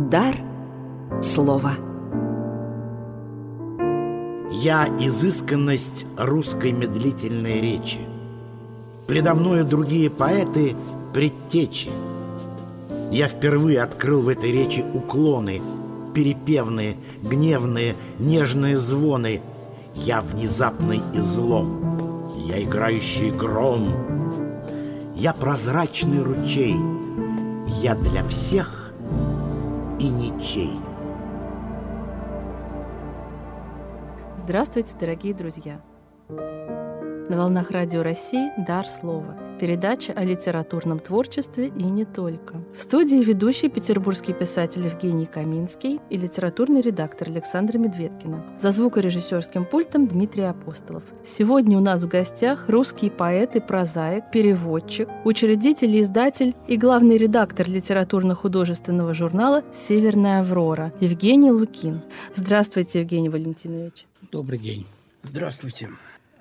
Дар слова. Я изысканность русской медлительной речи. Предо мною другие поэты предтечи. Я впервые открыл в этой речи уклоны, перепевные, гневные, нежные звоны. Я внезапный излом, я играющий гром. Я прозрачный ручей, я для всех и ничей. Здравствуйте, дорогие друзья! На волнах Радио России «Дар слова» – передача о литературном творчестве и не только. В студии ведущий петербургский писатель Евгений Каминский и литературный редактор Александра Медведкина. За звукорежиссерским пультом Дмитрий Апостолов. Сегодня у нас в гостях русский поэт и прозаик, переводчик, учредитель и издатель и главный редактор литературно-художественного журнала «Северная Аврора» Евгений Лукин. Здравствуйте, Евгений Валентинович. Добрый день. Здравствуйте.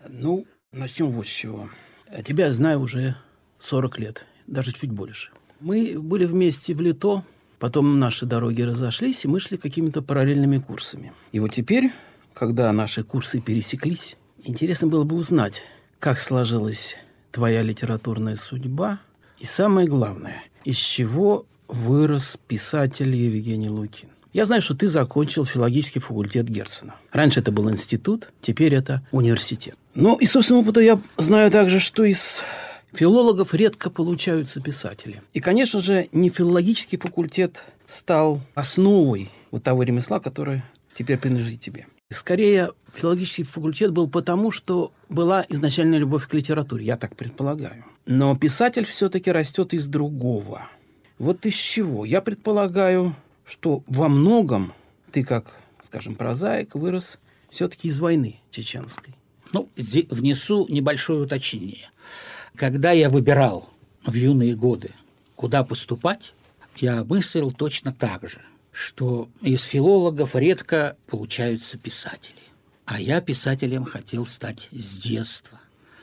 Начнем вот с чего. Тебя знаю уже 40 лет, даже чуть больше. Мы были вместе в ЛИТО, потом наши дороги разошлись, и мы шли какими-то параллельными курсами. И вот теперь, когда наши курсы пересеклись, интересно было бы узнать, как сложилась твоя литературная судьба, и самое главное, из чего вырос писатель Евгений Лукин. Я знаю, что ты закончил филологический факультет Герцена. Раньше это был институт, теперь это университет. Из собственного опыта я знаю также, что из филологов редко получаются писатели. И, конечно же, не филологический факультет стал основой вот того ремесла, которое теперь принадлежит тебе. Скорее, филологический факультет был потому, что была изначальная любовь к литературе, я так предполагаю. Но писатель все-таки растет из другого. Вот из чего? Я предполагаю, что во многом ты, как, скажем, прозаик, вырос все-таки из войны чеченской. Здесь внесу небольшое уточнение. Когда я выбирал в юные годы, куда поступать, я мыслил точно так же, что из филологов редко получаются писатели. А я писателем хотел стать с детства.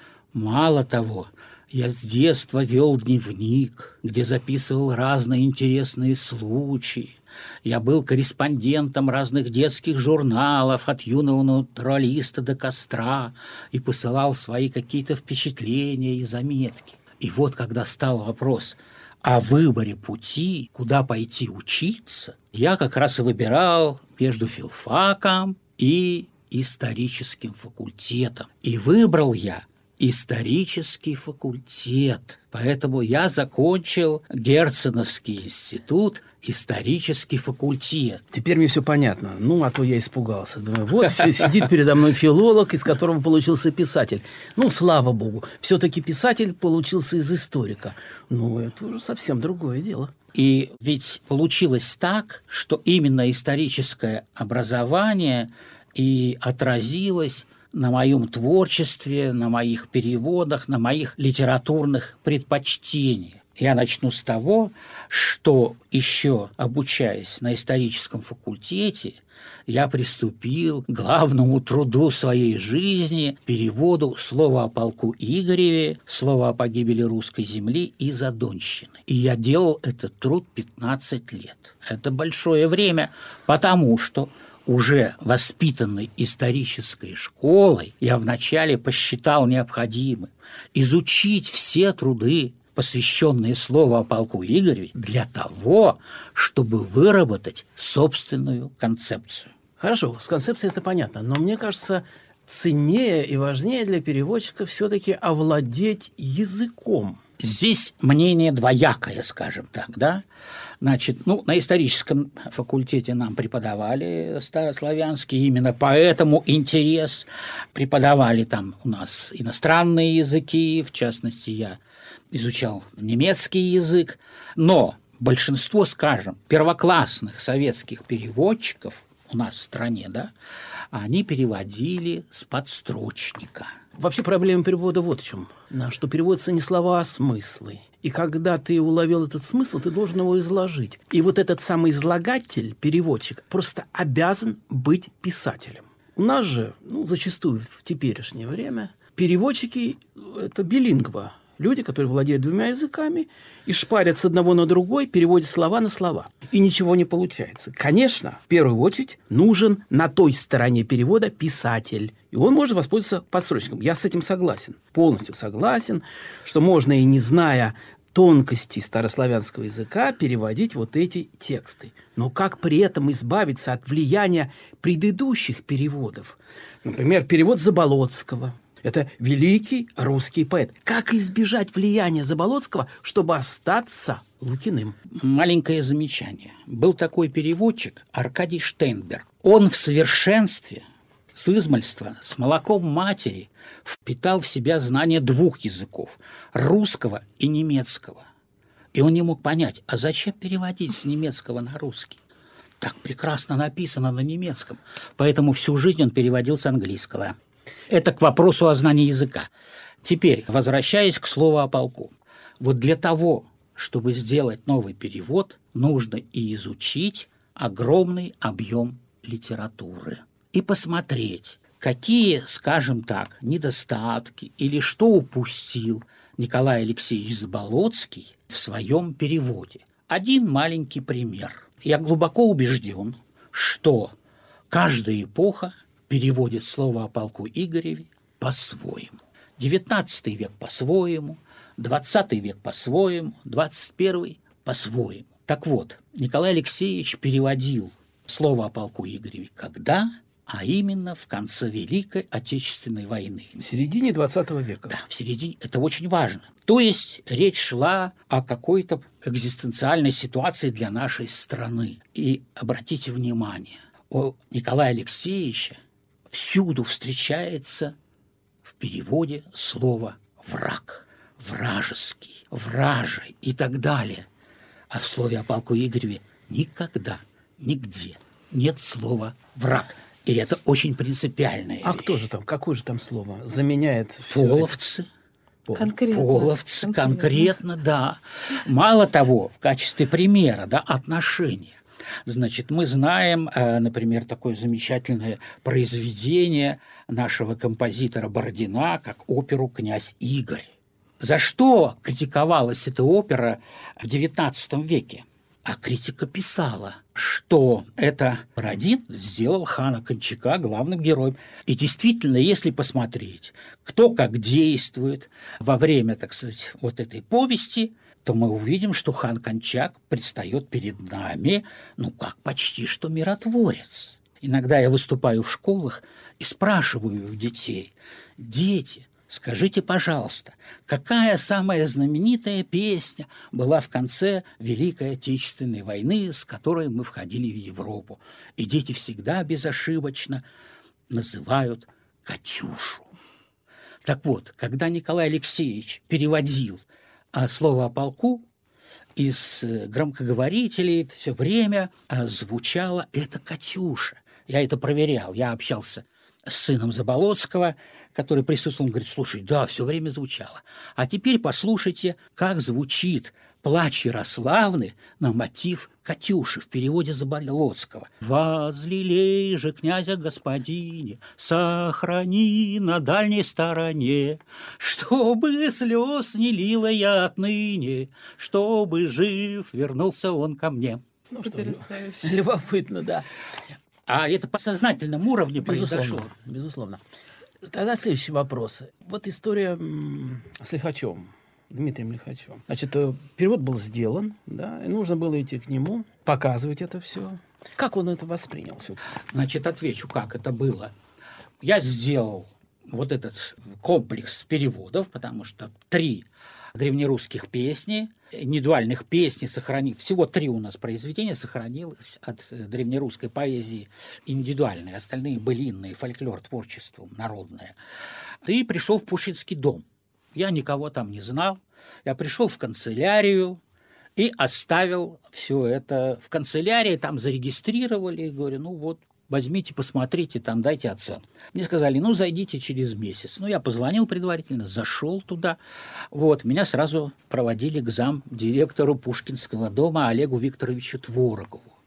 Мало того, я с детства вел дневник, где записывал разные интересные случаи. Я был корреспондентом разных детских журналов, от юного натуралиста до костра, и посылал свои какие-то впечатления и заметки. И вот когда стал вопрос о выборе пути, куда пойти учиться, я как раз и выбирал между филфаком и историческим факультетом. И выбрал я исторический факультет. Поэтому я закончил Герценовский институт, исторический факультет. Теперь мне все понятно. А то я испугался. Думаю, вот сидит передо мной филолог, из которого получился писатель. Слава богу, все-таки писатель получился из историка. Это уже совсем другое дело. И ведь получилось так, что именно историческое образование и отразилось на моем творчестве, на моих переводах, на моих литературных предпочтениях. Я начну с того, что еще обучаясь на историческом факультете, я приступил к главному труду своей жизни, переводу слова о полку Игореве, слова о погибели русской земли из Донщины. И я делал этот труд 15 лет. Это большое время, потому что уже воспитанный исторической школой, я вначале посчитал необходимым изучить все труды, посвященные слову о полку Игореве, для того, чтобы выработать собственную концепцию. Хорошо, с концепцией это понятно, но мне кажется, ценнее и важнее для переводчика все-таки овладеть языком. Здесь мнение двоякое, скажем так, да? Значит, на историческом факультете нам преподавали старославянский, именно поэтому интерес. Преподавали там у нас иностранные языки, в частности, я изучал немецкий язык, но большинство, скажем, первоклассных советских переводчиков у нас в стране, да, они переводили с подстрочника. Вообще проблема перевода вот в чем, что переводятся не слова, а смыслы. И когда ты уловил этот смысл, ты должен его изложить. И вот этот самый излагатель, переводчик, просто обязан быть писателем. У нас же, зачастую в теперешнее время, переводчики – это билингва. люди, которые владеют двумя языками и шпарят с одного на другой, переводят слова на слова. И ничего не получается. Конечно, в первую очередь нужен на той стороне перевода писатель. И он может воспользоваться подстрочником. Я с этим согласен, полностью согласен, что можно и не зная тонкостей старославянского языка переводить вот эти тексты. Но как при этом избавиться от влияния предыдущих переводов? Например, перевод Заболоцкого. Это великий русский поэт. Как избежать влияния Заболоцкого, чтобы остаться Лукиным? Маленькое замечание. Был такой переводчик Аркадий Штейнберг. Он в совершенстве, с измальства, с молоком матери впитал в себя знание двух языков – русского и немецкого. И он не мог понять, а зачем переводить с немецкого на русский? Так прекрасно написано на немецком. Поэтому всю жизнь он переводил с английского. Это к вопросу о знании языка. Теперь, возвращаясь к слову о полку. Вот для того, чтобы сделать новый перевод, нужно и изучить огромный объем литературы. И посмотреть, какие, скажем так, недостатки или что упустил Николай Алексеевич Заболоцкий в своем переводе. Один маленький пример. Я глубоко убежден, что каждая эпоха переводит слово о полку Игореве по-своему. 19 век по-своему, 20 век по-своему, 21 по-своему. Так вот, Николай Алексеевич переводил слово о полку Игореве когда? А именно в конце Великой Отечественной войны. В середине 20 века. Да, в середине. Это очень важно. То есть речь шла о какой-то экзистенциальной ситуации для нашей страны. И обратите внимание, у Николая Алексеевича всюду встречается в переводе слово «враг», «вражеский», «вражий» и так далее. А в слове о полку Игореве никогда, нигде нет слова «враг». И это очень принципиальная вещь. Кто же там, какое же там слово заменяет? Половцы. Конкретно. Половцы, конкретно, да. Мало того, в качестве примера, да, отношения. Значит, мы знаем, например, такое замечательное произведение нашего композитора Бородина, как оперу «Князь Игорь». За что критиковалась эта опера в XIX веке? А критика писала, что это Бородин сделал хана Кончака главным героем. И действительно, если посмотреть, кто как действует во время, так сказать, вот этой повести, то мы увидим, что хан Кончак предстает перед нами, как почти что миротворец. Иногда я выступаю в школах и спрашиваю у детей: «Дети, скажите, пожалуйста, какая самая знаменитая песня была в конце Великой Отечественной войны, с которой мы входили в Европу?» И дети всегда безошибочно называют «Катюшу». Так вот, когда Николай Алексеевич переводил слово о полку, из громкоговорителей все время звучала эта «Катюша». Я это проверял, я общался с сыном Заболоцкого, который присутствовал, он говорит: слушай, да, все время звучало. А теперь послушайте, как звучит «Плач Ярославны» на мотив «Катюши» в переводе Заболоцкого. «Возлелей же князя господине, сохрани на дальней стороне, чтобы слез не лила я отныне, чтобы жив вернулся он ко мне». Любопытно, да. А это по сознательному уровню произошло. Безусловно. Тогда следующий вопрос. Вот история с Лихачевым, Дмитрием Лихачевым. Значит, перевод был сделан, да, и нужно было идти к нему, показывать это все. Как он это воспринял? Значит, отвечу, как это было. Я сделал вот этот комплекс переводов, потому что 3 древнерусских песни, индивидуальных песней сохранилось. Всего 3 у нас произведения сохранилось от древнерусской поэзии индивидуальные, остальные былинные, фольклор, творчество народное. И пришел в Пушкинский дом. Я никого там не знал. Я пришел в канцелярию и оставил все это в канцелярии, там зарегистрировали, говорю, возьмите, посмотрите, там дайте оценку. Мне сказали, зайдите через месяц. Я позвонил предварительно, зашел туда. Меня сразу проводили к замдиректору Пушкинского дома Олегу Викторовичу Творогову.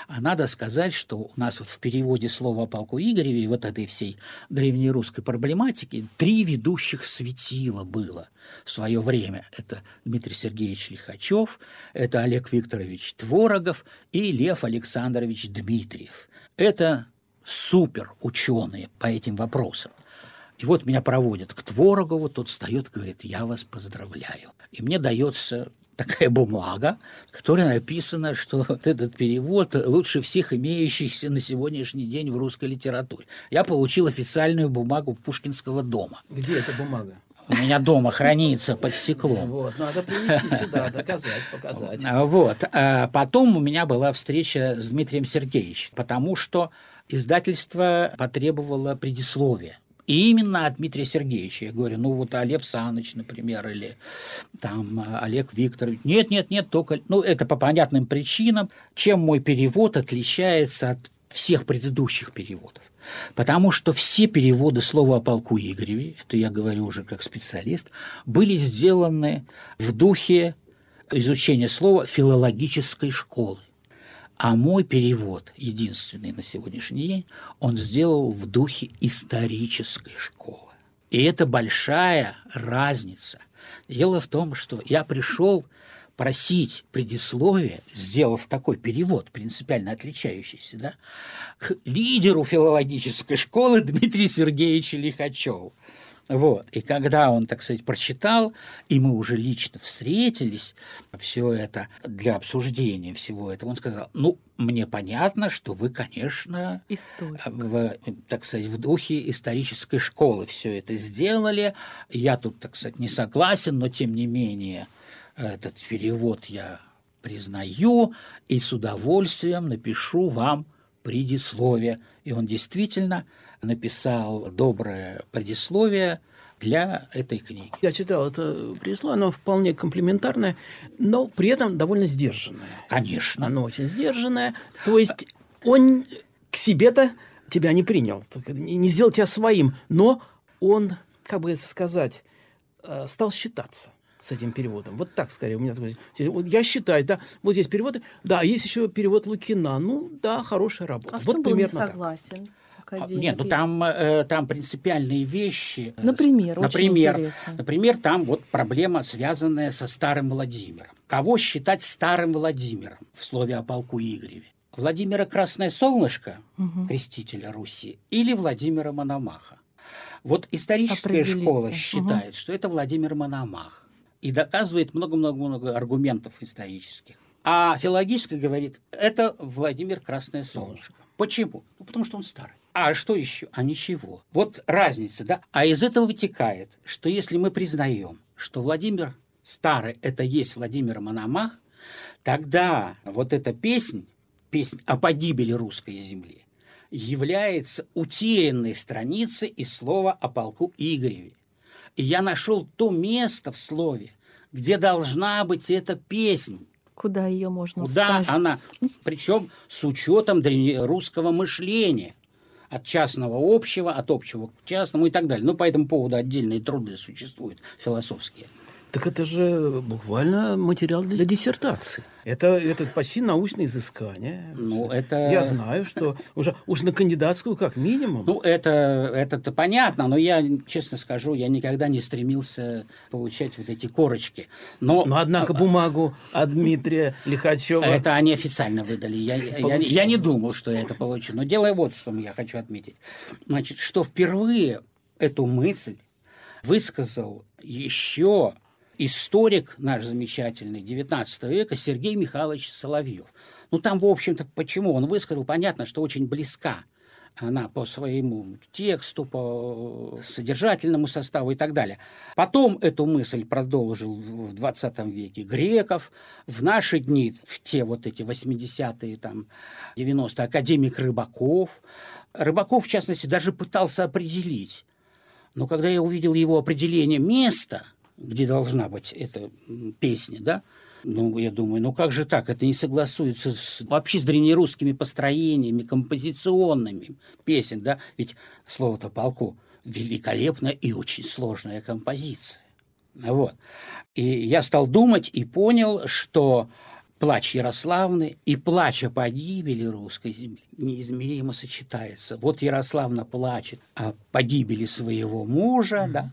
А надо сказать, что у нас вот в переводе слова о полку Игореве, вот этой всей древнерусской проблематики, 3 ведущих светила было в свое время. Это Дмитрий Сергеевич Лихачев, это Олег Викторович Творогов и Лев Александрович Дмитриев. Это супер ученые по этим вопросам. И вот меня проводят к Творогову, тот встает и говорит: я вас поздравляю. И мне дается такая бумага, в которой написано, что этот перевод лучше всех имеющихся на сегодняшний день в русской литературе. Я получил официальную бумагу Пушкинского дома. Где эта бумага? У меня дома хранится под стеклом. Вот, надо принести сюда, доказать, показать. Вот. А потом у меня была встреча с Дмитрием Сергеевичем, потому что издательство потребовало предисловия. И именно от Дмитрия Сергеевича. Я говорю, ну вот Олег Саныч, например, или там Олег Викторович. Нет, только... Ну, это по понятным причинам. Чем мой перевод отличается от всех предыдущих переводов? Потому что все переводы слова о полку Игореве, это я говорю уже как специалист, были сделаны в духе изучения слова филологической школы. А мой перевод, единственный на сегодняшний день, он сделал в духе исторической школы. И это большая разница. Дело в том, что я пришел просить предисловие, сделав такой перевод, принципиально отличающийся, да, к лидеру филологической школы Дмитрию Сергеевичу Лихачеву. Вот. И когда он, так сказать, прочитал, и мы уже лично встретились, все это для обсуждения всего этого, он сказал, ну, мне понятно, что вы, конечно, так сказать, в духе исторической школы все это сделали. Я тут, так сказать, не согласен, но тем не менее этот перевод я признаю и с удовольствием напишу вам предисловие. И он действительно написал доброе предисловие для этой книги. Я читал это предисловие, оно вполне комплиментарное, но при этом довольно сдержанное. Конечно. Оно очень сдержанное. То есть он к себе-то тебя не принял, не сделал тебя своим, но он, как бы это сказать, стал считаться с этим переводом. Вот так, скорее, у меня такой... Я считаю, да, вот здесь переводы, да, есть еще перевод Лукина, ну, да, хорошая работа. А в вот чем был не примерно согласен? Нет, ну там принципиальные вещи. Например, очень интересно. Например, там вот проблема, связанная со Старым Владимиром. Кого считать Старым Владимиром в слове о полку Игореве? Владимира Красное Солнышко, крестителя Руси, или Владимира Мономаха? Вот историческая школа считает, что это Владимир Мономах. И доказывает много-много-много аргументов исторических. А филологическая говорит, это Владимир Красное Солнышко. Почему? Ну, потому что он старый. А что еще? А ничего. Вот разница, да? А из этого вытекает, что если мы признаем, что Владимир Старый – это есть Владимир Мономах, тогда вот эта песнь о погибели русской земли, является утерянной страницей из слова о полку Игореве. И я нашел то место в слове, где должна быть эта песнь. Куда ее можно Куда вставить? она? Причем с учетом древнерусского мышления. От частного общего, от общего к частному и так далее. Ну, по этому поводу отдельные труды существуют философские. Так это же буквально материал для диссертации. Это почти научное изыскание. Ну, это... Я знаю, что уж на кандидатскую как минимум. Ну, это-то понятно, но я, честно скажу, я никогда не стремился получать вот эти корочки. Но однако бумагу от Дмитрия Лихачева... Это они официально выдали. Я не думал, что я это получу. Но дело вот, что я хочу отметить. Значит, что впервые эту мысль высказал еще... историк наш замечательный XIX века Сергей Михайлович Соловьев. Ну, там, в общем-то, почему он высказал, понятно, что очень близка она по своему тексту, по содержательному составу и так далее. Потом эту мысль продолжил в XX веке Греков. В наши дни, в те вот эти 80-е, там, 90-е, академик Рыбаков. Рыбаков, в частности, даже пытался определить. Но когда я увидел его определение места, где должна быть эта песня, да, ну, я думаю, ну как же так? Это не согласуется вообще с древнерусскими построениями, композиционными песен, да? Ведь слово-то полку великолепная и очень сложная композиция. Вот. И я стал думать и понял, что плач Ярославны и плач о погибели русской земли неизмеримо сочетается. Вот Ярославна плачет о погибели своего мужа, да,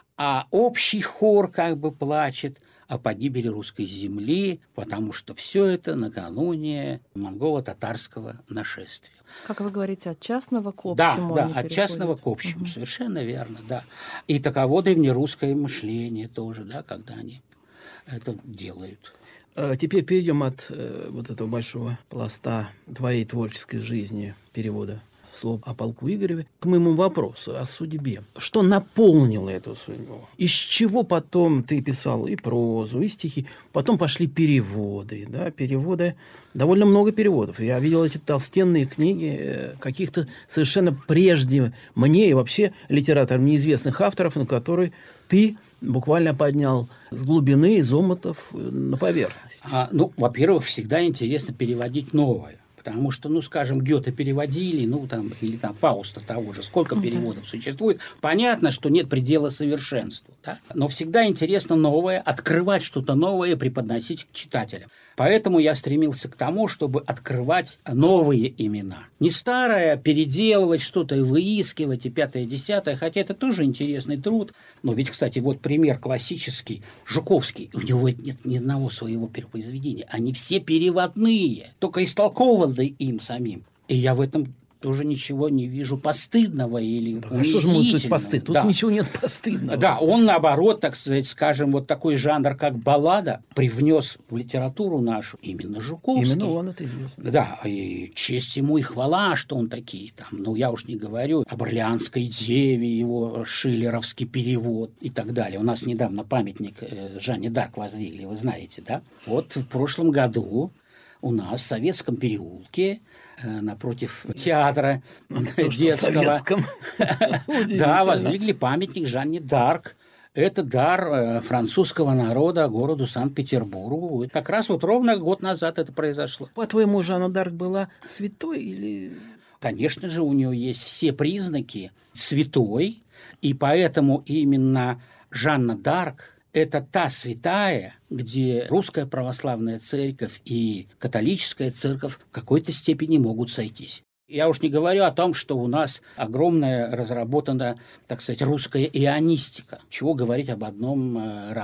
а общий хор как бы плачет о погибели русской земли, потому что все это накануне монголо-татарского нашествия. Как вы говорите, от частного к Да, общему да, они от переходят. частного к общему, совершенно верно, да. И таково древнерусское мышление тоже, да, когда они это делают. Теперь перейдем от вот этого большого пласта твоей творческой жизни, перевода слов о полку Игореве, к моему вопросу о судьбе. Что наполнило эту судьбу? Из чего потом ты писал и прозу, и стихи? Потом пошли переводы, да, переводы, довольно много переводов. Я видел эти толстенные книги каких-то совершенно прежде мне и вообще литераторам неизвестных авторов, на которые ты буквально поднял с глубины, из омутов на поверхность. Ну, во-первых, всегда интересно переводить новое. Потому что, ну, скажем, Гёте переводили, ну, там, или там Фауста того же, сколько переводов существует. Понятно, что нет предела совершенству, да? Но всегда интересно новое, открывать что-то новое, преподносить к читателям. Поэтому я стремился к тому, чтобы открывать новые имена. Не старое, переделывать что-то и выискивать, и пятое, десятое, хотя это тоже интересный труд. Но ведь, кстати, вот пример классический, Жуковский, у него нет ни одного своего перепроизведения. Они все переводные, только истолкованы им самим. И я в этом тоже ничего не вижу постыдного или унизительного. Что же может быть постыд? Тут ничего нет постыдного. Да, он, наоборот, так сказать, скажем, вот такой жанр, как баллада, привнес в литературу нашу именно Жуковский. Именно он, это известно. Да, и честь ему и хвала, что он такие там. Ну, я уж не говорю об Орлеанской деве, его шиллеровский перевод и так далее. У нас недавно памятник Жанне д'Арк воздвигли, вы знаете, да? Вот в прошлом году у нас в Советском переулке напротив театра детского да, воздвигли памятник Жанне д'Арк. Это дар французского народа городу Санкт-Петербургу. Как раз вот ровно год назад это произошло. По-твоему, Жанна д'Арк была святой или... Конечно же, у нее есть все признаки святой, и поэтому именно Жанна д'Арк – это та святая, где русская православная церковь и католическая церковь в какой-то степени могут сойтись. Я уж не говорю о том, что у нас огромная разработана, так сказать, русская ионистика. Чего говорить об одном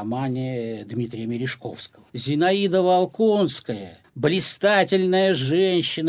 романе Дмитрия Мережковского. Зинаида Волконская, блистательная женщина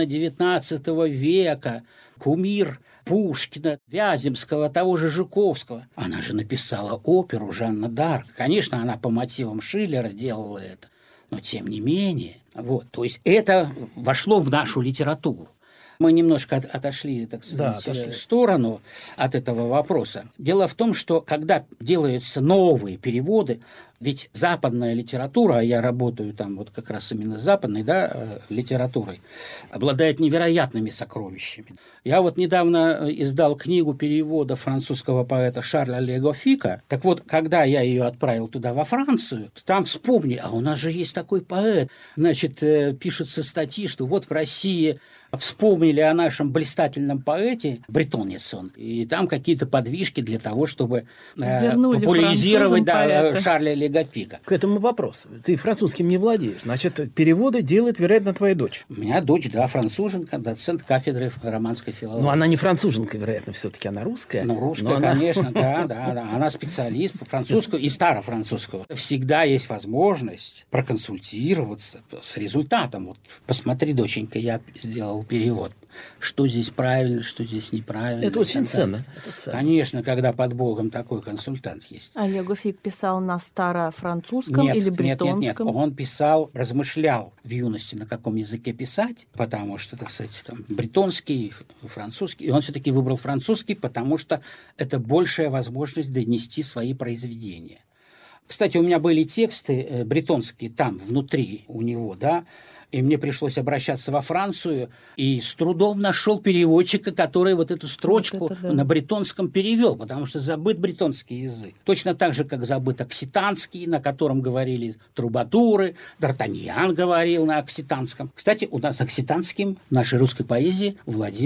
XIX века, кумир Пушкина, Вяземского, того же Жуковского. Она же написала оперу «Жанна д'Арк». Конечно, она по мотивам Шиллера делала это, но тем не менее. Вот. То есть это вошло в нашу литературу. Мы немножко отошли, так сказать, в сторону от этого вопроса. Дело в том, что когда делаются новые переводы, ведь западная литература, а я работаю там вот как раз именно с западной, да, литературой, обладает невероятными сокровищами. Я вот недавно издал книгу перевода французского поэта Шарля Ле Гоффика. Так вот, когда я ее отправил туда, во Францию, то там вспомнили, а у нас же есть такой поэт. Значит, пишутся статьи, что вот в России вспомнили о нашем блистательном поэте, бретонец он, и там какие-то подвижки для того, чтобы популяризировать Шарля Ле Гоффика. К этому вопросу. Ты французским не владеешь. Значит, переводы делает, вероятно, твоя дочь. У меня дочь, да, француженка, доцент кафедры романской филологии. Но она не француженка, вероятно, все-таки она русская. Ну, русская, конечно, да. Она специалист по французскому и старофранцузского. Всегда есть возможность проконсультироваться с результатом. Вот, посмотри, доченька, я сделал перевод. Что здесь правильно, что здесь неправильно. Это очень ценно. Конечно, когда под Богом такой консультант есть. А Ле Гоффик писал на старофранцузском или бретонском? Нет. Он писал, размышлял в юности, на каком языке писать, потому что, так сказать, там, бретонский, французский. И он все-таки выбрал французский, потому что это большая возможность донести свои произведения. Кстати, у меня были тексты бретонские там, внутри у него, да, и мне пришлось обращаться во Францию, и с трудом нашел переводчика, который вот эту строчку на бретонском перевел, потому что забыт бретонский язык. Точно так же, как забыт окситанский, на котором говорили трубадуры, Д'Артаньян говорил на окситанском. Кстати, у нас окситанским в нашей русской поэзии владел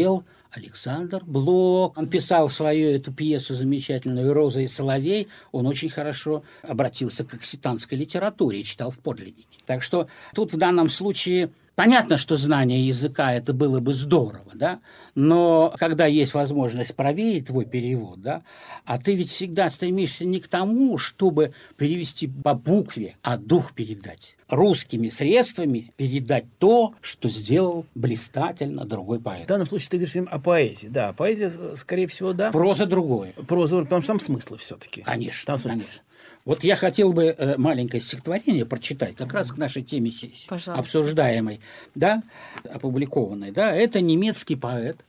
Александр Блок. Он писал свою эту пьесу замечательную «Роза и соловей». Он очень хорошо обратился к окситанской литературе и читал в подлиннике. Так что тут в данном случае понятно, что знание языка – это было бы здорово, да? Но когда есть возможность проверить твой перевод, да, а ты ведь всегда стремишься не к тому, чтобы перевести по букве, а дух передать. Русскими средствами передать то, что сделал блистательно другой поэт. В данном случае ты говоришь о поэзии. Да, поэзия, скорее всего, да. Проза другое. Проза, потому что там смыслы все-таки. Конечно, Там смыслы. конечно. Вот я хотел бы маленькое стихотворение прочитать, как раз к нашей теме обсуждаемой, да, опубликованной. Да. Это немецкий поэт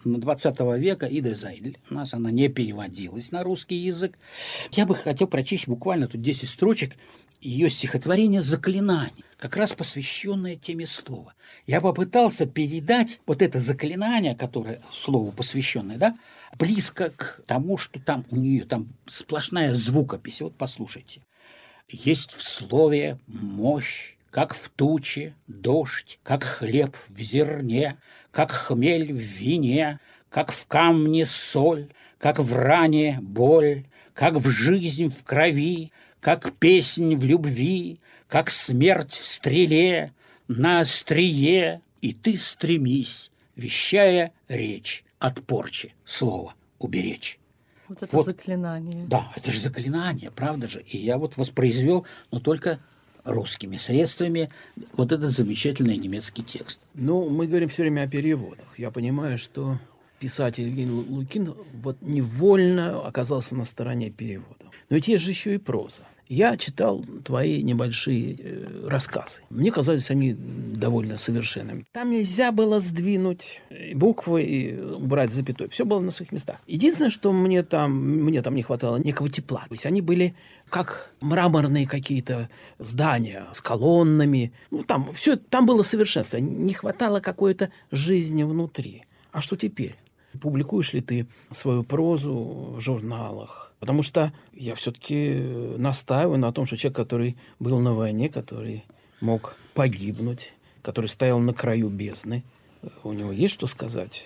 20 века Ида Зайдель. У нас она не переводилась на русский язык. Я бы хотел прочесть буквально тут 10 строчек ее стихотворение «Заклинание», как раз посвященное теме слова. Я попытался передать вот это заклинание, которое слову посвященное, да, близко к тому, что там у нее там сплошная звукопись. Вот послушайте. «Есть в слове мощь, как в туче дождь, как хлеб в зерне, как хмель в вине, как в камне соль, как в ране боль, как в жизнь в крови, как песнь в любви, как смерть в стреле, на острие, и ты стремись, вещая речь от порчи, слово уберечь». Вот это заклинание. Да, это же заклинание, правда же? И я вот воспроизвел, но только русскими средствами, вот этот замечательный немецкий текст. Ну, мы говорим все время о переводах. Я понимаю, что писатель Евгений Лукин вот невольно оказался на стороне перевода. Но ведь есть же еще и проза. Я читал твои небольшие рассказы. Мне казались они довольно совершенными. Там нельзя было сдвинуть буквы и убрать запятой. Все было на своих местах. Единственное, что мне там не хватало некого тепла. То есть они были как мраморные какие-то здания с колоннами. Ну, там было совершенство. Не хватало какой-то жизни внутри. А что теперь? Публикуешь ли ты свою прозу в журналах? Потому что я все-таки настаиваю на том, что человек, который был на войне, который мог погибнуть, который стоял на краю бездны, у него есть что сказать?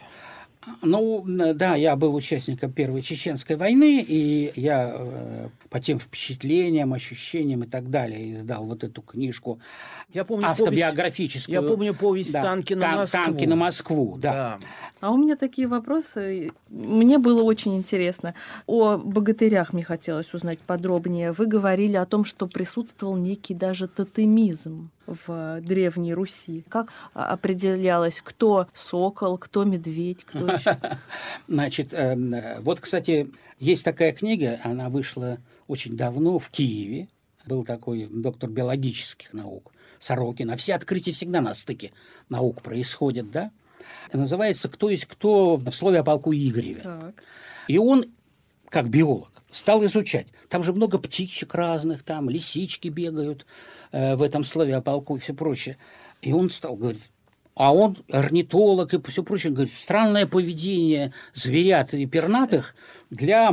Ну, да, я был участником Первой Чеченской войны, и я по тем впечатлениям, ощущениям и так далее издал вот эту книжку автобиографическую. Я помню повесть «Танки на Москву». «Танки на Москву», да. А у меня такие вопросы. Мне было очень интересно. О богатырях мне хотелось узнать подробнее. Вы говорили о том, что присутствовал некий даже тотемизм в Древней Руси. Как определялось, кто сокол, кто медведь, кто еще? Значит, вот, кстати, есть такая книга, она вышла очень давно в Киеве. Был такой доктор биологических наук Сорокин. А все открытия всегда на стыке наук происходят, да? Называется «Кто есть кто» в слове о полку Игореве. Так. И он, как биолог, стал изучать. Там же много птичек разных, там лисички бегают в этом слове о полку и все прочее. И он стал говорить, а он орнитолог и все прочее, говорит, странное поведение зверят и пернатых для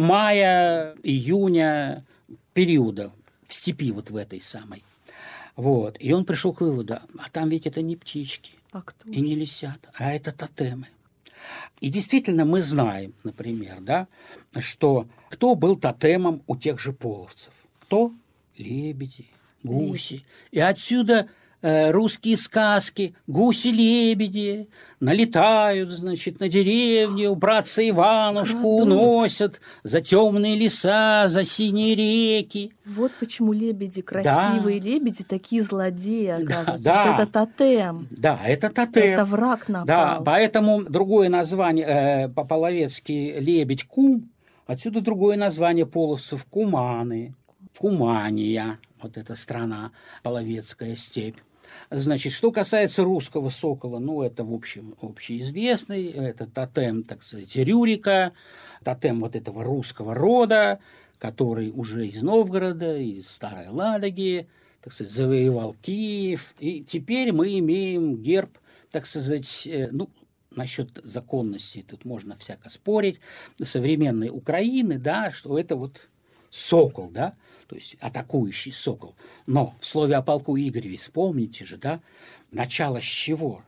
мая-июня периода в степи вот в этой самой. Вот. И он пришел к выводу, а там ведь это не птички и не лисята, а это тотемы. И действительно мы знаем, например, да, что кто был тотемом у тех же половцев. Кто? Лебеди, гуси. И отсюда русские сказки, гуси-лебеди налетают, значит, на деревню, братца Иванушку уносят за темные леса, за синие реки. Вот почему лебеди, красивые лебеди, такие злодеи, оказывается, да. что это тотем. Да, это тотем. Это враг напал. Да, поэтому другое название, по-половецки лебедь-кум, отсюда другое название половцев куманы, Кумания, вот эта страна, половецкая степь. Значит, что касается русского сокола, ну, это, в общем, общеизвестный, это тотем, так сказать, Рюрика, тотем вот этого русского рода, который уже из Новгорода, из Старой Ладоги, так сказать, завоевал Киев. И теперь мы имеем герб, так сказать, ну, насчет законности тут можно всяко спорить, современной Украины, да, что это вот сокол, да, то есть атакующий сокол. Но в слове о полку Игореве, вспомните же, да, начало с чего?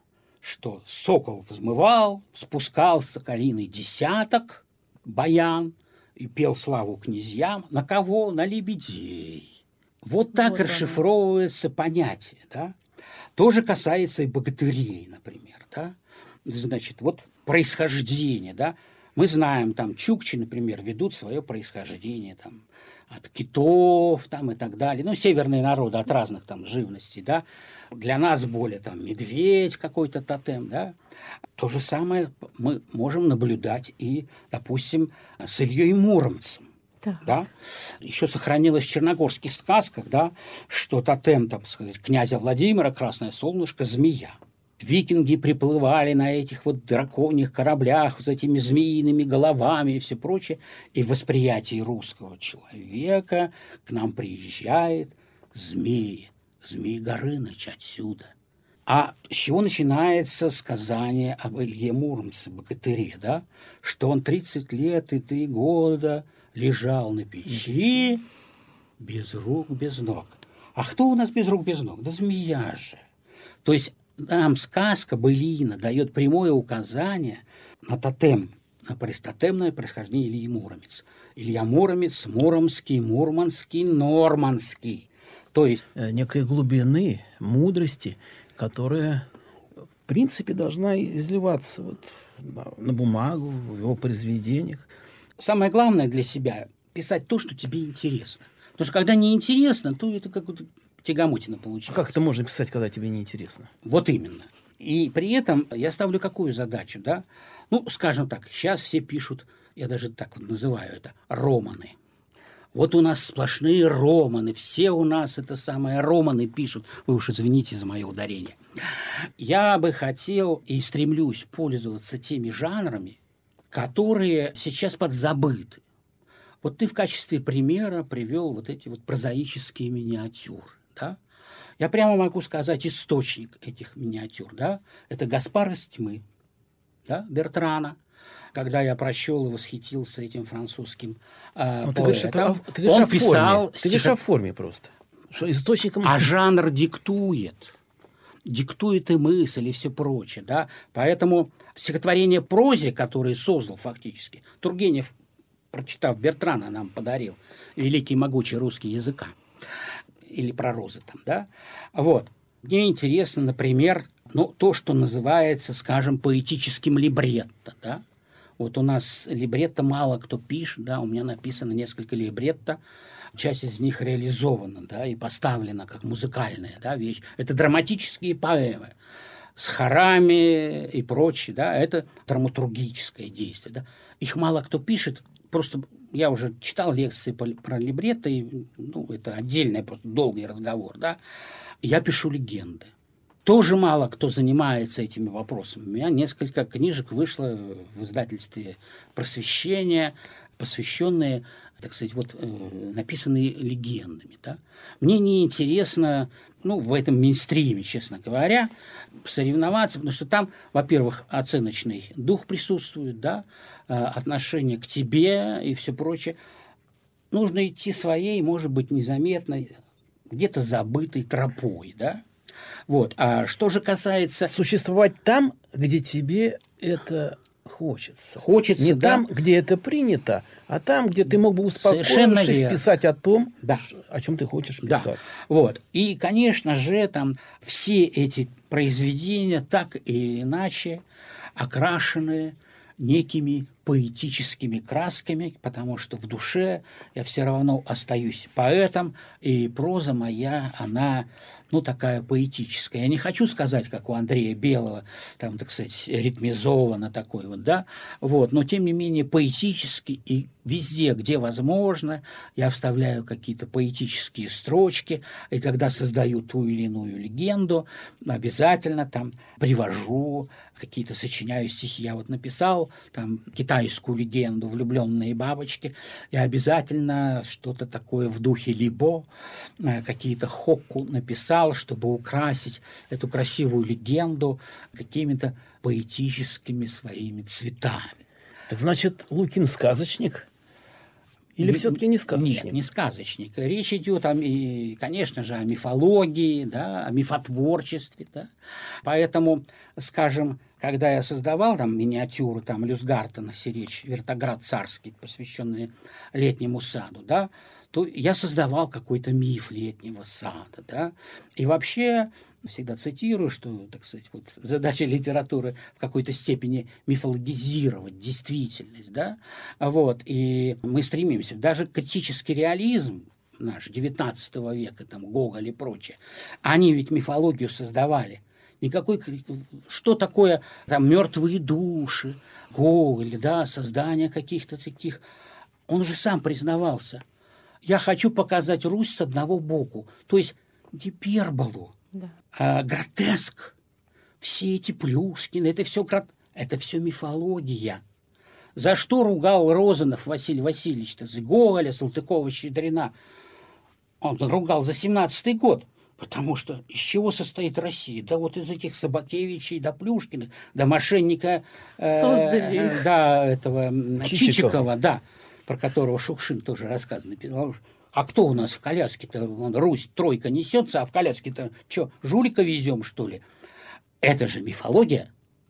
что сокол взмывал, спускался соколиный десяток, баян, и пел славу князьям. На кого? На лебедей. Вот так вот расшифровывается понятие. Да? То же касается и богатырей, например. Да? Значит, вот происхождение. Да? Мы знаем, там чукчи, например, ведут свое происхождение там, от китов там, и так далее. Ну, северные народы от разных там живностей. Да? Для нас более там медведь какой-то тотем. Да? То же самое мы можем наблюдать и, допустим, с Ильей Муромцем. Да? Еще сохранилось в черногорских сказках, да, что тотем, так сказать, князя Владимира, красное солнышко, змея. Викинги приплывали на этих вот драконьих кораблях с этими змеиными головами и все прочее. И в восприятии русского человека к нам приезжает змеи, Змей Горыныч отсюда. А с чего начинается сказание об Илье Муромце, богатыре, да? Что он 30 лет и 3 года лежал на печи без рук, без ног. А кто у нас без рук, без ног? Да змея же. То есть нам сказка, былина дает прямое указание на тотем, на тотемное происхождение Ильи Муромец. Илья Муромец, Муромский, Мурманский, Норманский. То есть некой глубины, мудрости, которая, в принципе, должна изливаться вот на бумагу, в его произведениях. Самое главное для себя – писать то, что тебе интересно. Потому что когда неинтересно, то это как-то тягомотина получается. А как это можно писать, когда тебе неинтересно? Вот именно. И при этом я ставлю какую задачу, да? Ну, скажем так, сейчас все пишут, я даже так вот называю это, романы. Вот у нас сплошные романы, все у нас это самое романы пишут. Вы уж извините за мое ударение. Я бы хотел и стремлюсь пользоваться теми жанрами, которые сейчас подзабыты. Вот ты в качестве примера привел вот эти вот прозаические миниатюры. Да? Я прямо могу сказать источник этих миниатюр. Да? Это «Гаспар из тьмы», да? Бертрана. Когда я прочел и восхитился этим французским поэтом, он писал... Ты говоришь о форме просто. Что источником... А жанр диктует и мысль, и все прочее. Да? Поэтому стихотворение прозе, которое создал фактически, Тургенев, прочитав Бертрана, нам подарил великий могучий русский языка. Или прозы там, да? Вот. Мне интересно, например, то, что называется, скажем, поэтическим либретто, да? Вот у нас либретто мало кто пишет, да, у меня написано несколько либретто, часть из них реализована, да, и поставлена как музыкальная, да, вещь. Это драматические поэмы с хорами и прочее, да, это драматургическое действие, да. Их мало кто пишет, просто я уже читал лекции про либретто, и, это отдельный просто долгий разговор, да. Я пишу легенды. Тоже мало кто занимается этими вопросами. У меня несколько книжек вышло в издательстве «Просвещение», посвященные, так сказать, написанные легендами. Да? Мне неинтересно, в этом мейнстриме, честно говоря, соревноваться, потому что там, во-первых, оценочный дух присутствует, да? Отношение к тебе и все прочее. Нужно идти своей, может быть, незаметной, где-то забытой тропой, да? Вот. А что же касается... Существовать там, где тебе это хочется. Хочется, не да. там, где это принято, а там, где ты мог бы успокоившись писать о том, да, о чем ты хочешь писать. Да. Вот. И, конечно же, там все эти произведения так или иначе окрашены некими поэтическими красками, потому что в душе я все равно остаюсь поэтом, и проза моя, она, такая поэтическая. Я не хочу сказать, как у Андрея Белого, там, так сказать, ритмизованно такой вот, да, но тем не менее поэтически, и везде, где возможно, я вставляю какие-то поэтические строчки, и когда создаю ту или иную легенду, обязательно там привожу какие-то, сочиняю стихи. Я написал там китайскую легенду «Влюбленные бабочки», я обязательно что-то такое в духе Либо, какие-то хокку написал, чтобы украсить эту красивую легенду какими-то поэтическими своими цветами. Так значит, Лукин сказочник? Или все-таки не сказочник? Нет, не сказочник. Речь идет, конечно же, о мифологии, да, о мифотворчестве. Да. Поэтому, скажем, когда я создавал там миниатюры там, Люсгартена, сиречь «Вертоград царский», посвященные летнему саду, да, то я создавал какой-то миф летнего сада. Да. И вообще всегда цитирую, что, так сказать, вот задача литературы в какой-то степени мифологизировать действительность, да, вот, и мы стремимся, даже критический реализм наш XIX века, там, Гоголь и прочее, они ведь мифологию создавали. Никакой, что такое там мертвые души, Гоголь, да, создание каких-то таких, он же сам признавался, я хочу показать Русь с одного боку, то есть гиперболу. Да. Гротеск, все эти Плюшкины, это все мифология. За что ругал Розанов Василий Васильевич-то? За Гоголя, Салтыкова, Щедрина. Он ругал за 17-й год, потому что из чего состоит Россия? Да вот из этих Собакевичей, да Плюшкиных, да мошенника да, этого Чичикова, да, про которого Шукшин тоже рассказ написал. А кто у нас в коляске-то? Русь тройка несется, а в коляске-то что, жулика везем, что ли? Это же мифология.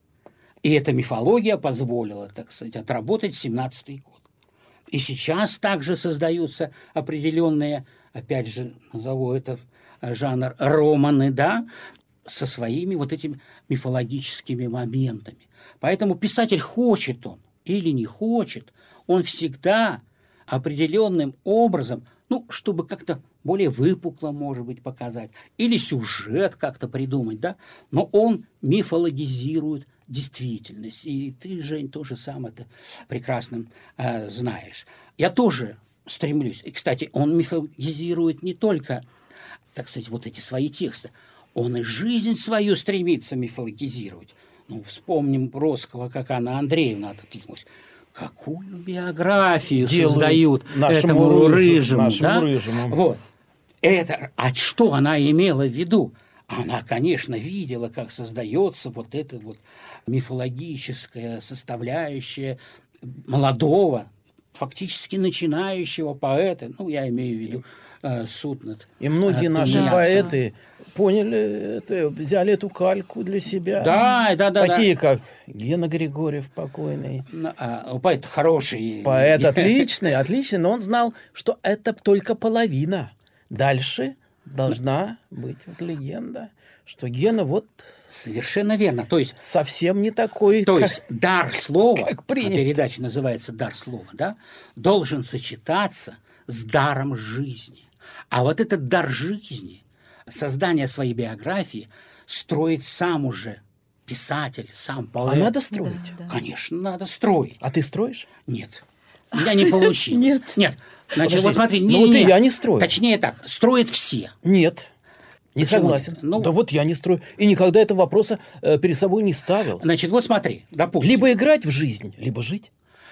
И эта мифология позволила, так сказать, отработать 17-й год. И сейчас также создаются определенные, опять же, назову это жанр, романы, да, со своими вот этими мифологическими моментами. Поэтому писатель, хочет он или не хочет, он всегда определенным образом, ну, чтобы как-то более выпукло, может быть, показать, или сюжет как-то придумать, да, но он мифологизирует действительность. И ты, Жень, тоже сам это прекрасно знаешь. Я тоже стремлюсь. И, кстати, он мифологизирует не только, так сказать, вот эти свои тексты, он и жизнь свою стремится мифологизировать. Ну, вспомним Бродского, как Анна Андреевна откликнулась. Какую биографию создают этому рыжему, да? Вот. Это, а что она имела в виду? Она, конечно, видела, как создается вот эта вот мифологическая составляющая молодого, фактически начинающего поэта. Ну, я имею в виду суд над... И многие наши поэты поняли это, взяли эту кальку для себя. Да. Такие, как Гена Григорьев покойный. Поэт хороший. Поэт отличный, но он знал, что это только половина. Дальше должна быть вот легенда, что Гена вот... Совершенно верно. То есть совсем не такой... То есть дар слова, как принято. Передача называется «Дар слова», да, должен сочетаться с даром жизни. А вот этот дар жизни, создание своей биографии, строит сам уже писатель, сам поэт. А надо строить? Да. Конечно, надо строить. А ты строишь? Нет. У меня не получилось. Нет. Значит, вот смотри, вот и я не строю. Точнее так, строят все. Нет. Не Почему согласен. это? Ну, да вот я не строю. И никогда этого вопроса перед собой не ставил. Значит, вот смотри, допустим. Либо играть в жизнь, либо жить.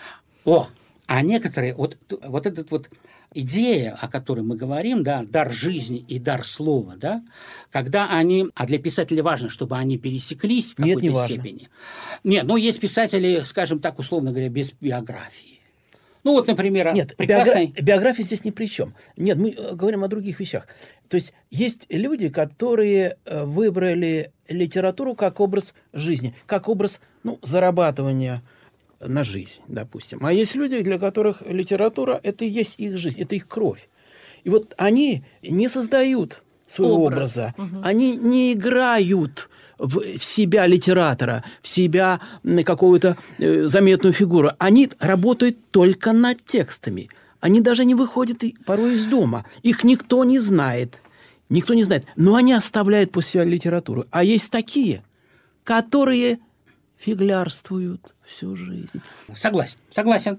А некоторые, вот эта вот идея, о которой мы говорим, да, дар жизни и дар слова, да, когда они, а для писателя важно, чтобы они пересеклись в какой-то степени. Нет, но есть писатели, скажем так, условно говоря, без биографии. Ну вот, например, нет, прекрасный... биография здесь ни при чем. Нет, мы говорим о других вещах. То есть есть люди, которые выбрали литературу как образ жизни, как образ зарабатывания на жизнь, допустим. А есть люди, для которых литература – это и есть их жизнь, это их кровь. И вот они не создают своего образа, они не играют в себя литератора, в себя какую-то заметную фигуру. Они работают только над текстами. Они даже не выходят порой из дома. Их никто не знает. Но они оставляют после себя литературу. А есть такие, которые фиглярствуют всю жизнь. Согласен.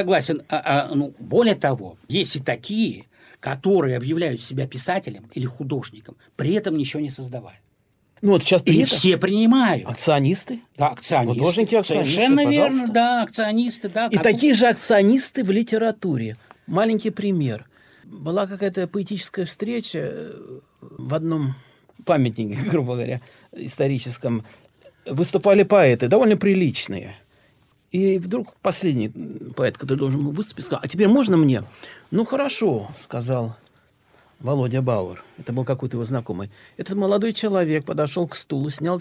Более того, есть и такие, которые объявляют себя писателем или художником, при этом ничего не создавая. Вот сейчас и все принимают. Акционисты? Да, акционисты. Художники-акционисты, совершенно пожалуйста. Верно, да, акционисты. Да, и такие же акционисты в литературе. Маленький пример. Была какая-то поэтическая встреча в одном памятнике, грубо говоря, историческом. Выступали поэты, довольно приличные. И вдруг последний поэт, который должен был выступить, сказал: а теперь можно мне? Ну, хорошо, сказал Володя Бауэр. Это был какой-то его знакомый. Этот молодой человек подошел к стулу, снял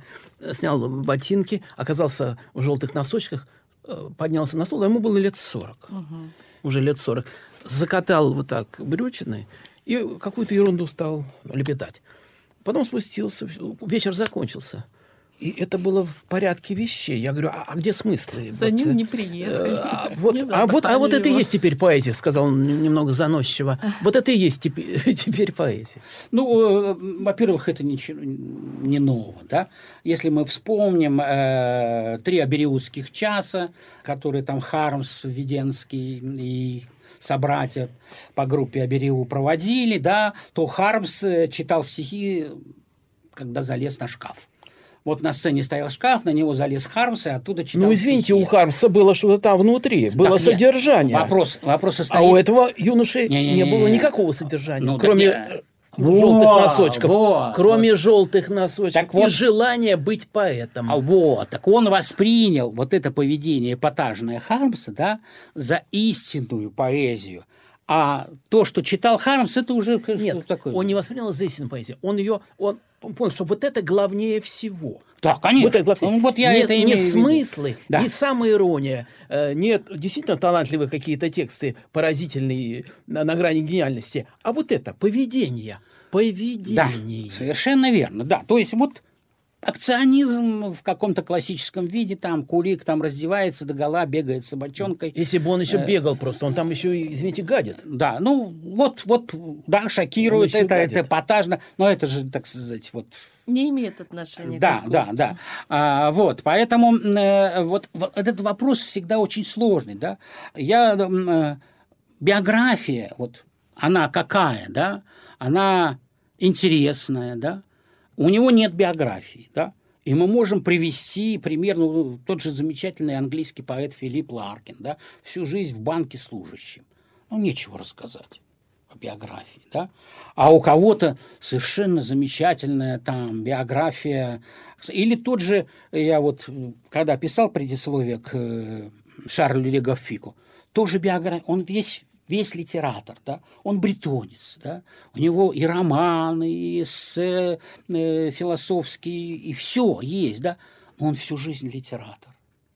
ботинки, оказался в желтых носочках, поднялся на стул, а ему было лет 40. Уже лет 40. Закатал вот так брючины и какую-то ерунду стал лепетать. Потом спустился, вечер закончился. И это было в порядке вещей. Я говорю, а где смыслы? За ним не приехали. Вот это и есть теперь поэзия, сказал он немного заносчиво. Вот это и есть теперь поэзия. Ну, во-первых, это ничего не нового, да? Если мы вспомним 3 абериутских часа, которые там Хармс, Введенский и собратья по группе Абериу проводили, да, то Хармс читал стихи, когда залез на шкаф. Вот на сцене стоял шкаф, на него залез Хармс, и оттуда читал. Ну, извините, стихи. У Хармса было что-то там внутри, было содержание. Вопрос состоит... А у этого юноши не было никакого содержания, кроме желтых носочков. Кроме желтых носочков. И желания быть поэтом. Так он воспринял вот это поведение эпатажное Хармса, да, за истинную поэзию. А то, что читал Хармс, это уже такое. Он не воспринял за истинную поэзию. Он понял, что вот это главнее всего. Да, конечно. Не смыслы, не самоирония, нет действительно талантливые какие-то тексты, поразительные, на грани гениальности, а вот это поведение. Да, совершенно верно. Да. То есть вот акционизм в каком-то классическом виде, там Кулик там раздевается догола, бегает с собачонкой. Если бы он еще бегал просто, он там еще, извините, гадит. Да, шокирует, это эпатажно, но это же, так сказать, вот... Не имеет отношения к искусству. Да. Поэтому вот этот вопрос всегда очень сложный, да. Биография, вот она какая, да, она интересная, да. У него нет биографии, да, и мы можем привести примерно тот же замечательный английский поэт Филипп Ларкин, да, всю жизнь в банке служащим. Нечего рассказать о биографии, да. А у кого-то совершенно замечательная там биография. Или тот же, я вот, когда писал предисловие к Шарлю Легафику, тоже биография, он весь литератор, да, он бретонец, да, у него и романы, и эссе философские, и все есть, да, но он всю жизнь литератор.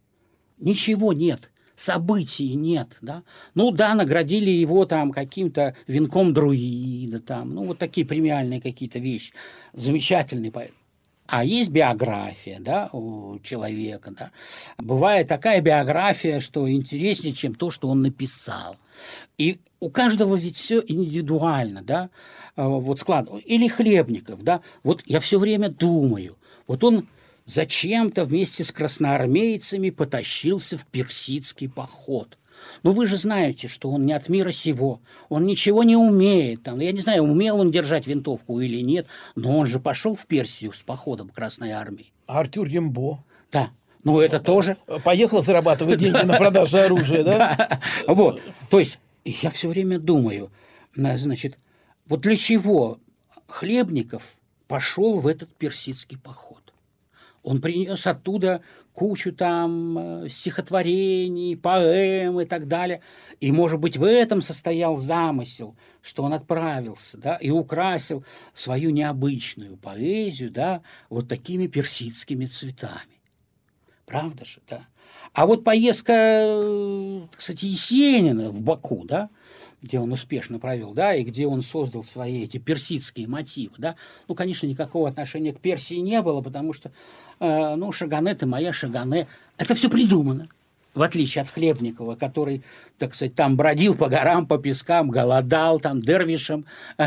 Ничего нет, событий нет, да. Наградили его там каким-то венком друида, там, вот такие премиальные какие-то вещи, замечательный поэт. А есть биография, да, у человека, да. Бывает такая биография, что интереснее, чем то, что он написал. И у каждого ведь все индивидуально, да, вот складывается. Или Хлебников, да, вот я все время думаю, вот он зачем-то вместе с красноармейцами потащился в персидский поход. Вы же знаете, что он не от мира сего, он ничего не умеет. Там, я не знаю, умел он держать винтовку или нет, но он же пошел в Персию с походом Красной армии. А Артюр Рембо? Да. Это тоже. Поехал зарабатывать деньги на продаже оружия, да? Вот. То есть я все время думаю, значит, вот для чего Хлебников пошел в этот персидский поход? Он принес оттуда кучу там стихотворений, поэм и так далее. И, может быть, в этом состоял замысел, что он отправился, да, и украсил свою необычную поэзию, да, вот такими персидскими цветами. Правда же, да? А вот поездка, кстати, Есенина в Баку, да, где он успешно провел, да, и где он создал свои эти персидские мотивы, да, конечно, никакого отношения к Персии не было, потому что, Шагане, ты моя Шагане, это все придумано, в отличие от Хлебникова, который, так сказать, там бродил по горам, по пескам, голодал, там дервиша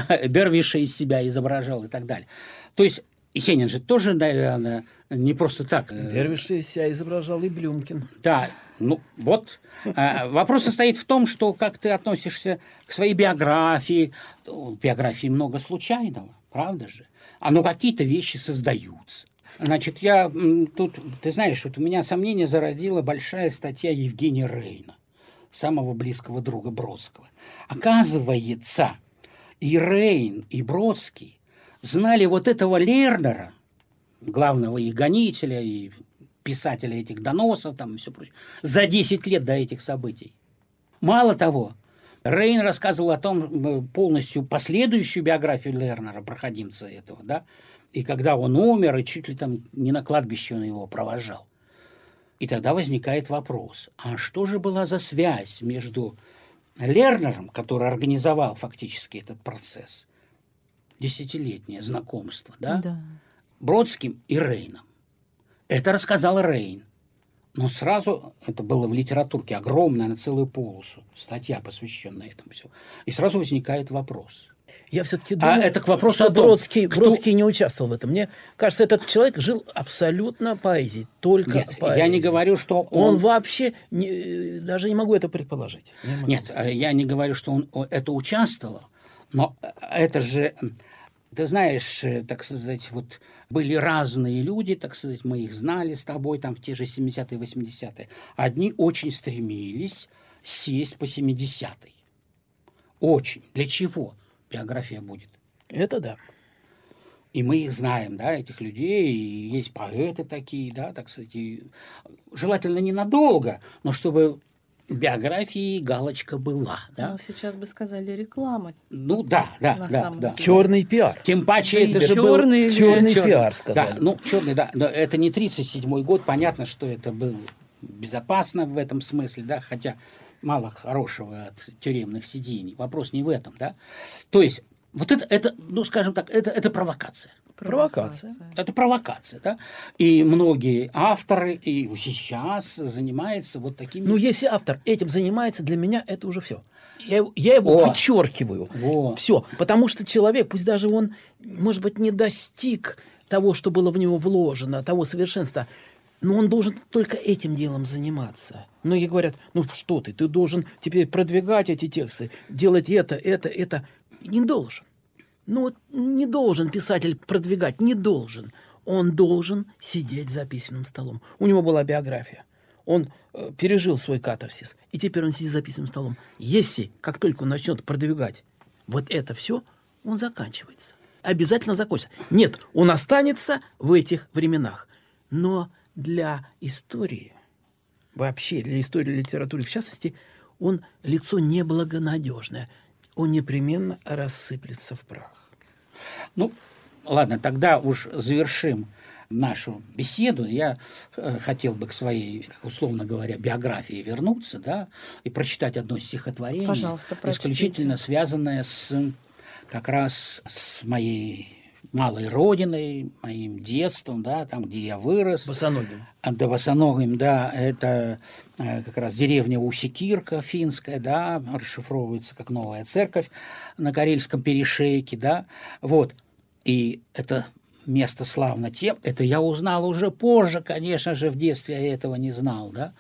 из себя изображал и так далее. То есть Есенин же тоже, наверное, не просто так. Дервиша из себя изображал и Блюмкин. Да, вопрос состоит в том, что как ты относишься к своей биографии. В биографии много случайного, правда же? Какие-то вещи создаются. Значит, ты знаешь, вот у меня сомнение зародила большая статья Евгения Рейна, самого близкого друга Бродского. Оказывается, и Рейн, и Бродский знали вот этого Лернера, главного их гонителя и писателя этих доносов там и все прочее, за 10 лет до этих событий. Мало того, Рейн рассказывал о том полностью последующую биографию Лернера, проходимца этого, да, и когда он умер, и чуть ли там не на кладбище он его провожал. И тогда возникает вопрос, а что же была за связь между Лернером, который организовал фактически этот процесс, десятилетнее знакомство, да, Бродским и Рейном? Это рассказал Рейн. Но сразу, это было в литературке огромная, на целую полосу, статья, посвященная этому всему. И сразу возникает вопрос. Я все-таки думаю, это к вопросу что о том, Бродский не участвовал в этом. Мне кажется, этот человек жил абсолютно поэзией, только Нет, поэзией. я не говорю, что он вообще, даже не могу это предположить. Нет, я не говорю, что он это участвовал, но это же... Ты знаешь, так сказать, вот были разные люди, так сказать, мы их знали с тобой там в те же 70-е, 80-е. Одни очень стремились сесть по 70-й. Очень. Для чего биография будет? Это да. И мы их знаем, да, этих людей, и есть поэты такие, да, так сказать, и желательно ненадолго, но чтобы... биографии галочка была, да? Ну, сейчас бы сказали реклама. Ну да. Черный пиар. Тем паче да, это же был черный пиар, сказали. Да, ну черный, да, но это не 37-й год, понятно, что это было безопасно в этом смысле, да, хотя мало хорошего от тюремных сидений. Вопрос не в этом, да. То есть вот это, ну скажем так, это провокация. Провокация. Это провокация, да? И многие авторы и сейчас занимаются вот такими... Ну, если автор этим занимается, для меня это уже все. Я его подчеркиваю. Все. Потому что человек, пусть даже он, может быть, не достиг того, что было в него вложено, того совершенства, но он должен только этим делом заниматься. Многие говорят, ну что ты должен теперь продвигать эти тексты, делать это. Не должен. Ну вот не должен писатель продвигать, не должен. Он должен сидеть за письменным столом. У него была биография. Он пережил свой катарсис, и теперь он сидит за письменным столом. Если, как только он начнет продвигать вот это все, он заканчивается. Обязательно закончится. Нет, он останется в этих временах. Но для истории, вообще для истории литературы, в частности, он лицо неблагонадежное. Он непременно рассыплется в прах. Ну, ладно, тогда уж завершим нашу беседу. Я хотел бы к своей, условно говоря, биографии вернуться, да, и прочитать одно стихотворение, пожалуйста, прочтите. Исключительно связанное как раз с моей малой родиной, моим детством, да, там, где я вырос. Босоногим. Да, Босоногим, да, это как раз деревня Усикирка финская, да, расшифровывается как Новая Церковь на Карельском перешейке, да, вот. И это место славно тем, это я узнал уже позже, конечно же, в детстве я этого не знал, да,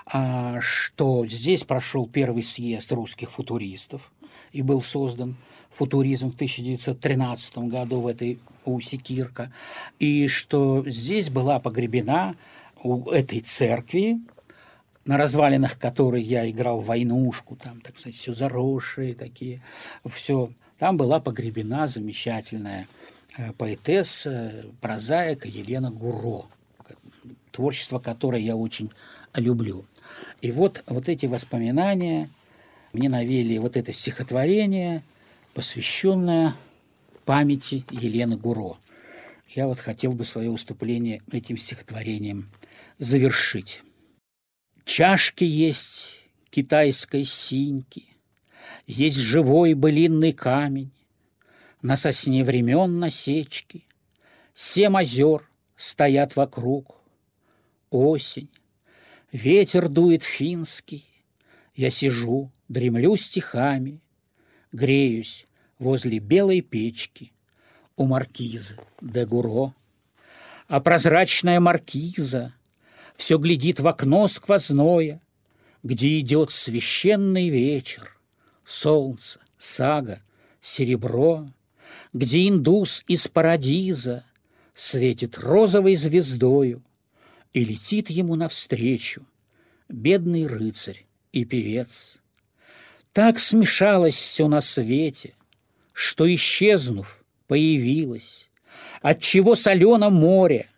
что здесь прошел первый съезд русских футуристов и был создан футуризм в 1913 году в этой Усикирка, и что здесь была погребена у этой церкви, на развалинах которой я играл в войнушку, там, так сказать, все заросшие такие, все. Там была погребена замечательная поэтесса, прозаика Елена Гуро, творчество которой я очень люблю. И вот эти воспоминания мне навели вот это стихотворение, посвященное памяти Елены Гуро. Я вот хотел бы свое выступление этим стихотворением завершить. Чашки есть китайской синьки, есть живой былинный камень, на сосне времен насечки, 7 озер стоят вокруг. Осень, ветер дует финский, я сижу, дремлю стихами, греюсь возле белой печки у маркизы де Гуро. А прозрачная маркиза все глядит в окно сквозное, где идет священный вечер, солнце, сага, серебро, где индус из парадиза светит розовой звездою, и летит ему навстречу бедный рыцарь и певец. Так смешалось все на свете, что, исчезнув, появилось, отчего солено море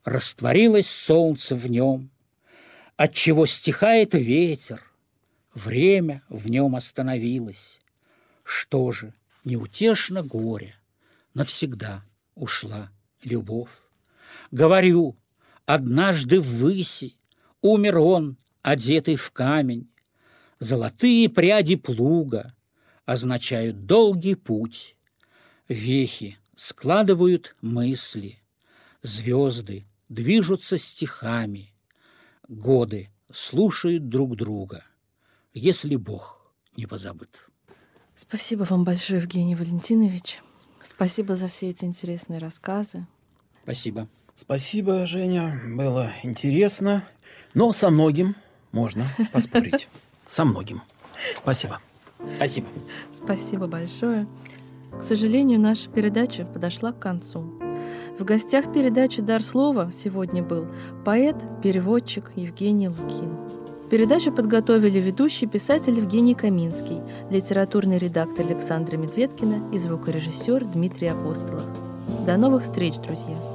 растворилось солнце в нем, отчего стихает ветер, время в нем остановилось. Что же, неутешно горе, навсегда ушла любовь. Говорю, однажды ввыси умер он, одетый в камень. Золотые пряди плуга означают долгий путь. Вехи складывают мысли, звезды движутся стихами, годы слушают друг друга, если Бог не позабыт. Спасибо вам большое, Евгений Валентинович. Спасибо за все эти интересные рассказы. Спасибо. Спасибо, Женя. Было интересно, но со многим можно поспорить. Со многим. Спасибо. Спасибо. Спасибо большое. К сожалению, наша передача подошла к концу. В гостях передачи «Дар слова» сегодня был поэт, переводчик Евгений Лукин. Передачу подготовили ведущий писатель Евгений Каминский, литературный редактор Александра Медведкина и звукорежиссер Дмитрий Апостолов. До новых встреч, друзья!